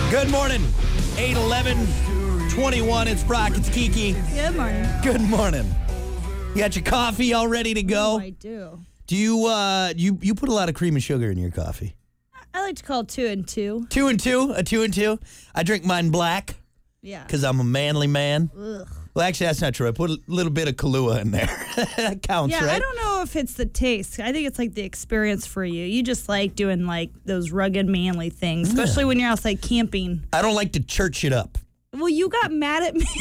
Good morning. 8:11:21. It's Brock. It's Kiki. Good morning. Good morning. You got your coffee all ready to go? Oh, I do. Do you you put a lot of cream and sugar in your coffee? I like to call 2 and 2. 2 and 2? A 2 and 2? I drink mine black Yeah. because I'm a manly man. Ugh. Well, actually, that's not true. I put a little bit of Kahlua in there. That counts, Yeah, right? I don't know if it's the taste. I think it's like the experience for you. You just like doing like those rugged manly things, especially when you're outside camping. I don't like to church it up. Well, you got mad at me.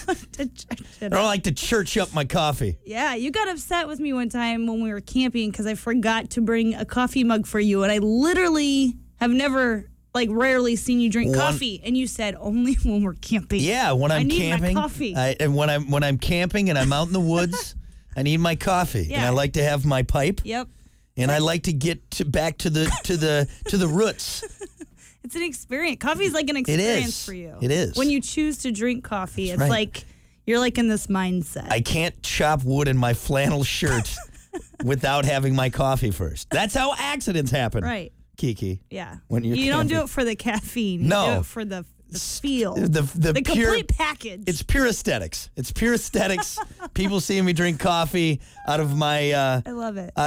I don't like to church up my coffee. Yeah, you got upset with me one time when we were camping because I forgot to bring a coffee mug for you, and I literally have never, rarely seen you drink coffee. And you said only when we're camping. Yeah, when I'm I need camping, my coffee. and when I'm camping and I'm out in the woods, I need my coffee, Yeah. and I like to have my pipe, Yep. and I like to get back to the roots. It's an experience. Coffee is like an It experience is. for you. It is. When you choose to drink coffee, it's right. like you're like in this mindset. I can't chop wood in my flannel shirt without having my coffee first. That's how accidents happen. Right. Kiki. Yeah. When you're you don't do camping. it for the caffeine. You No. do it for the feel. The pure, complete package. It's pure aesthetics. It's pure aesthetics. People seeing me drink coffee out of my I love it.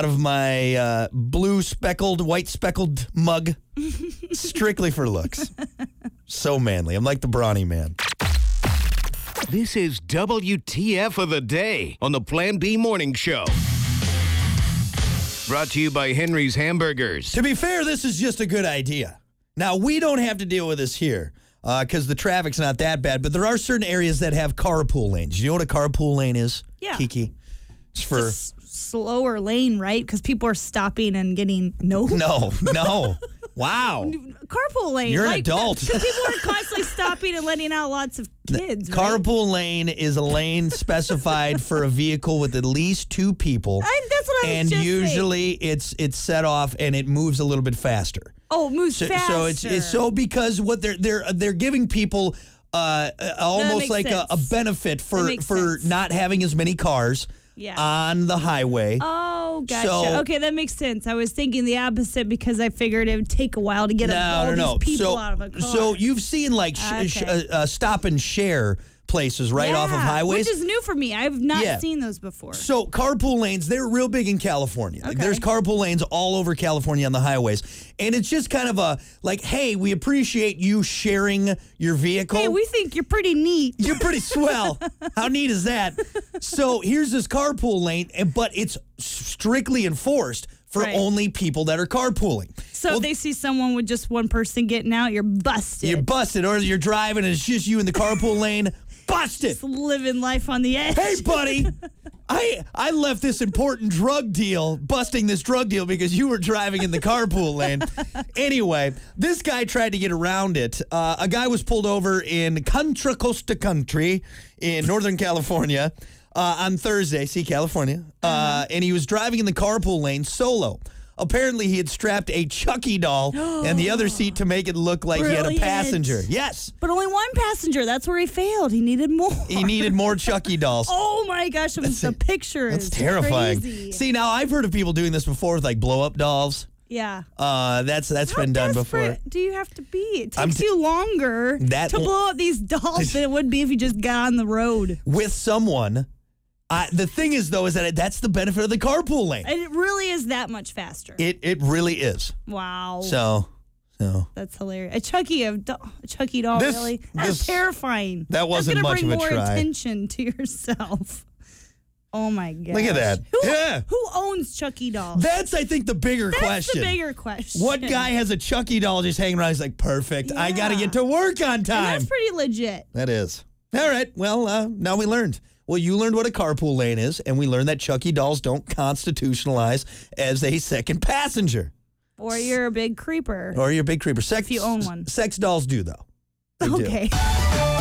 blue speckled, white speckled mug, strictly for looks. So manly. I'm like the brawny man. This is WTF of the Day on the Plan B Morning Show. Brought to you by Henry's Hamburgers. To be fair, this is just a good idea. Now, we don't have to deal with this here because the traffic's not that bad, but there are certain areas that have carpool lanes. You know what a carpool lane is, Yeah. Kiki? It's for... It's a slower lane, right? Because people are stopping and getting no. No. Wow. Carpool lane. You're an adult. People are constantly stopping and letting out lots of kids. Right? Carpool lane is a lane specified for a vehicle with at least two people. That's what I was and just usually it's set off and it moves a little bit faster. Oh, it moves faster. So it's so because what they're giving people almost makes like a sense. benefit for sense. not having as many cars on the highway. Oh, gotcha. So- Okay, that makes sense. I was thinking the opposite because I figured it would take a while to get all these people out of a car. So you've seen stop and share places right off of highways. Which is new for me. I've not seen those before. So carpool lanes, they're real big in California. Like, Okay. there's carpool lanes all over California on the highways. And it's just kind of a, hey, we appreciate you sharing your vehicle. Hey, we think you're pretty neat. You're pretty swell. How neat is that? So here's this carpool lane, but it's strictly enforced for Right. only people that are carpooling. So if they see someone with just one person getting out, you're busted. You're busted, or you're driving and it's just you in the carpool lane. Busted. Just living life on the edge. Hey, buddy, I left this important busting this drug deal because you were driving in the carpool lane. Anyway, this guy tried to get around it. A guy was pulled over in Contra Costa Country in Northern California on Thursday. See, California. And he was driving in the carpool lane solo. Apparently, he had strapped a Chucky doll in the other seat to make it look like he had a Brilliant. passenger. Yes. But only one passenger. That's where he failed. He needed more. He needed more Chucky dolls. Oh my gosh, the picture That's is terrifying. crazy. See, now I've heard of people doing this before with blow up dolls. Yeah. That's been done before. How desperate do you have to be? It takes you longer That to will- blow up these dolls than it would be if you just got on the road. With someone. The thing is, though, is that that's the benefit of the carpool lane. And it really is that much faster. It really is. Wow. So. That's hilarious. A Chucky doll, really? That's terrifying. That wasn't That's much gonna of a bring more try. attention to yourself. Oh my gosh. Look at that. Who owns Chucky dolls? That's, I think, the bigger That's question. the bigger question. What guy has a Chucky doll just hanging around? He's like, perfect. I got to Yeah. get to work on And time. that's pretty legit. That is. All right. Well, now we learned. Well, you learned what a carpool lane is, and we learned that Chucky dolls don't constitutionalize as a second passenger. Or you're a big creeper. Or you're a big creeper. If you own one. Sex dolls do, though. They do. Okay.